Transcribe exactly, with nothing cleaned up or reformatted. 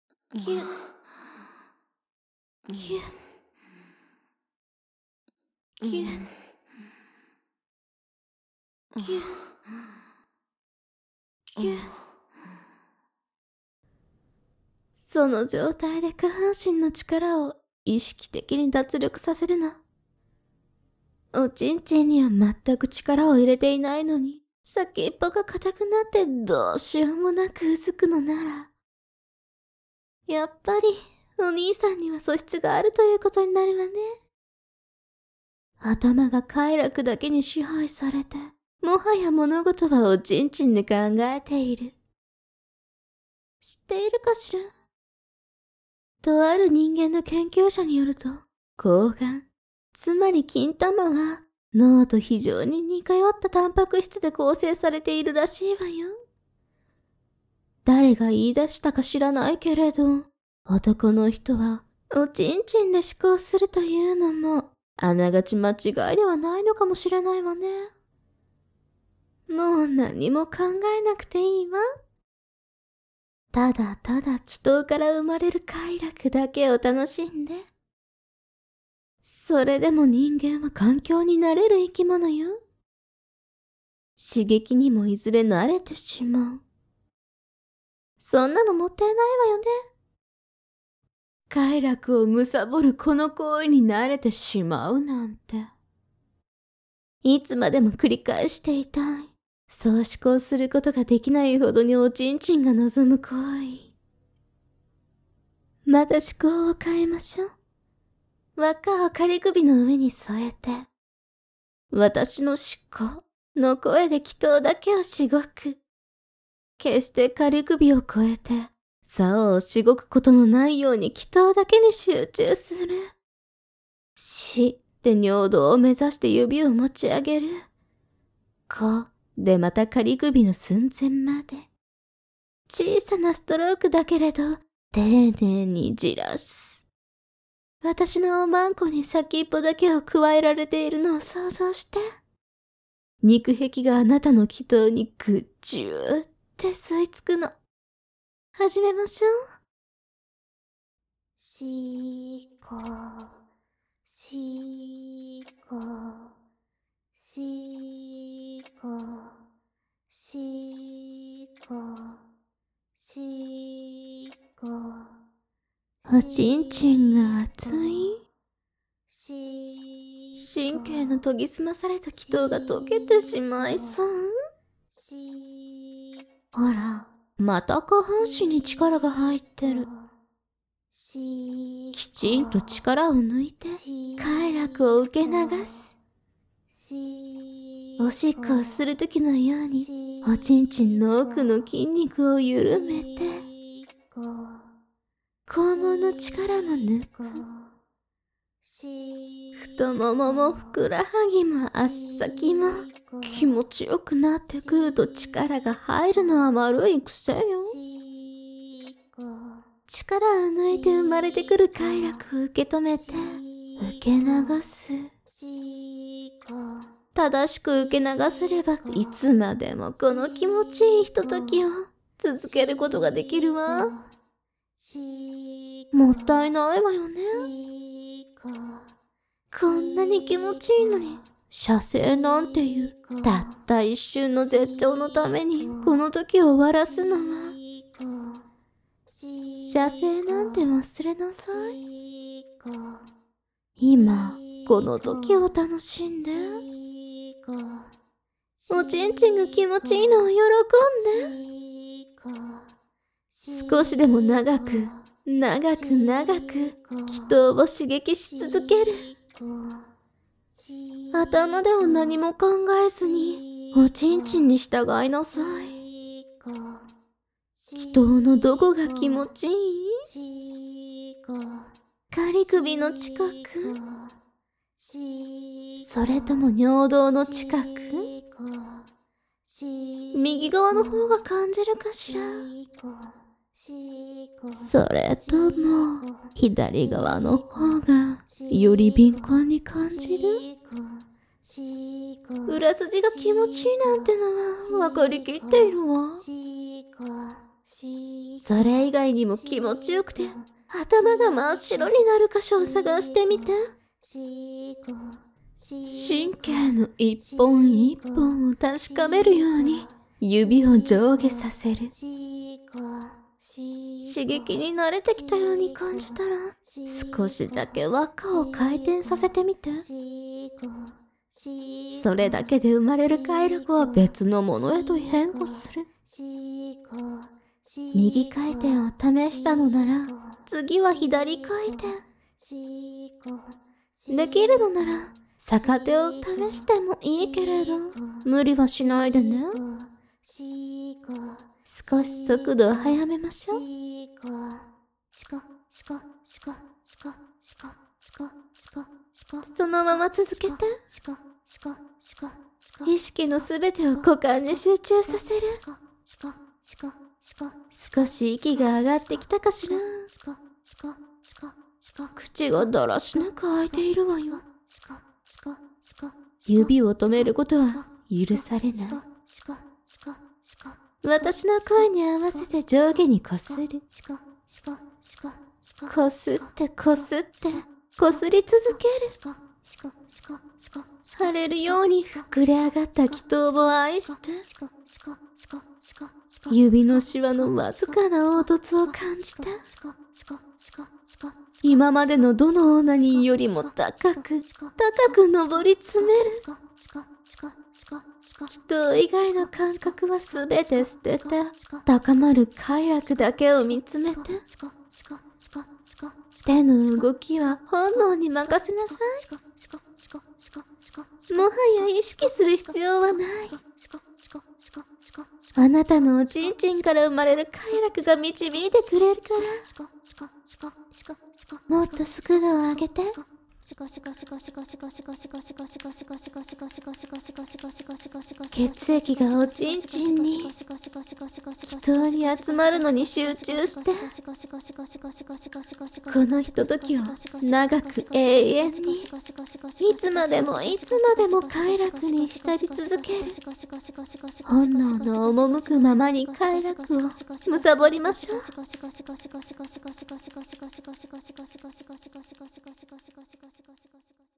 ぎゅ、ぎゅ、ぎゅ、ぎゅ、ぎゅ。その状態で下半身の力を意識的に脱力させるの。おちんちんには全く力を入れていないのに、先っぽが硬くなってどうしようもなくうずくのなら、やっぱりお兄さんには素質があるということになるわね。頭が快楽だけに支配されて、もはや物事はおちんちんで考えている。知っているかしら？とある人間の研究者によると、睾丸、つまり金玉は脳と非常に似通ったタンパク質で構成されているらしいわよ。誰が言い出したか知らないけれど、男の人はおちんちんで思考するというのも、あながち間違いではないのかもしれないわね。もう何も考えなくていいわ。ただただ祈祷から生まれる快楽だけを楽しんで。それでも人間は環境に慣れる生き物よ。刺激にもいずれ慣れてしまう。そんなのもったいないわよね。快楽を貪るこの行為に慣れてしまうなんて。いつまでも繰り返していたい。そう思考することができないほどにおちんちんが望む行為。また思考を変えましょう。輪っかを仮首の上に添えて、私の思考の声で祈祷だけをしごく。決して仮首を越えて、竿をしごくことのないように祈祷だけに集中する。し、 って尿道を目指して指を持ち上げる。こうでまた仮首の寸前まで。小さなストロークだけれど、丁寧にじらす。私のおまんこに先っぽだけを加えられているのを想像して。肉壁があなたの気筒にぐっじゅーって吸い付くの。始めましょう。しこ、しこ、しこ、しこ、しこ。おちんちんが熱い？神経の研ぎ澄まされた気筒が溶けてしまいそう。ほら、また下半身に力が入ってる。きちんと力を抜いて快楽を受け流す。おしっこをするときのようにおちんちんの奥の筋肉を緩めて肛門の力も抜く。太もももふくらはぎも足先も気持ちよくなってくると力が入るのは悪い癖よ。力を抜いて生まれてくる快楽を受け止めて受け流す。正しく受け流せればいつまでもこの気持ちいいひとときを続けることができるわ。もったいないわよね。こんなに気持ちいいのに射精なんていうたった一瞬の絶頂のためにこの時を終わらすのは。射精なんて忘れなさい。今この時を楽しんで。おちんちんが気持ちいいのを喜んで。少しでも長く長く長く気筒を刺激し続ける。頭では何も考えずにおちんちんに従いなさい。気筒のどこが気持ちいい？仮首の近く？それとも尿道の近く？右側の方が感じるかしら？それとも左側の方がより敏感に感じる？裏筋が気持ちいいなんてのは分かりきっているわ。それ以外にも気持ちよくて頭が真っ白になる箇所を探してみて。神経の一本一本を確かめるように指を上下させる。刺激に慣れてきたように感じたら少しだけ輪っかを回転させてみて。それだけで生まれる快楽は別のものへと変化する。右回転を試したのなら次は左回転。できるのなら逆手を試してもいいけれど無理はしないでね。少し速度を速めましょう。そのまま続けて。意識のすべてを股間に集中させる。少し息が上がってきたかしら。口がだらしなく開いているわよ。指を止めることは許されない。私の声に合わせて上下にこする。こすってこすってこすり続ける。腫れるように膨れ上がった気筒を愛して指のシワのわずかな凹凸を感じて今までのどのオナニーよりも高く高く上り詰める。気筒以外の感覚はすべて捨てて高まる快楽だけを見つめて手の動きは本能に任せなさい。もはや意識する必要はない。あなたのおちんちんから生まれる快楽が導いてくれるから。もっと速度を上げて。 血液がおちんちんに人に集まるのに集中してこのひとときを長く永遠にいつまでもいつまでも快楽に浸り続ける本能の赴くままに快楽をむさぼりましょう。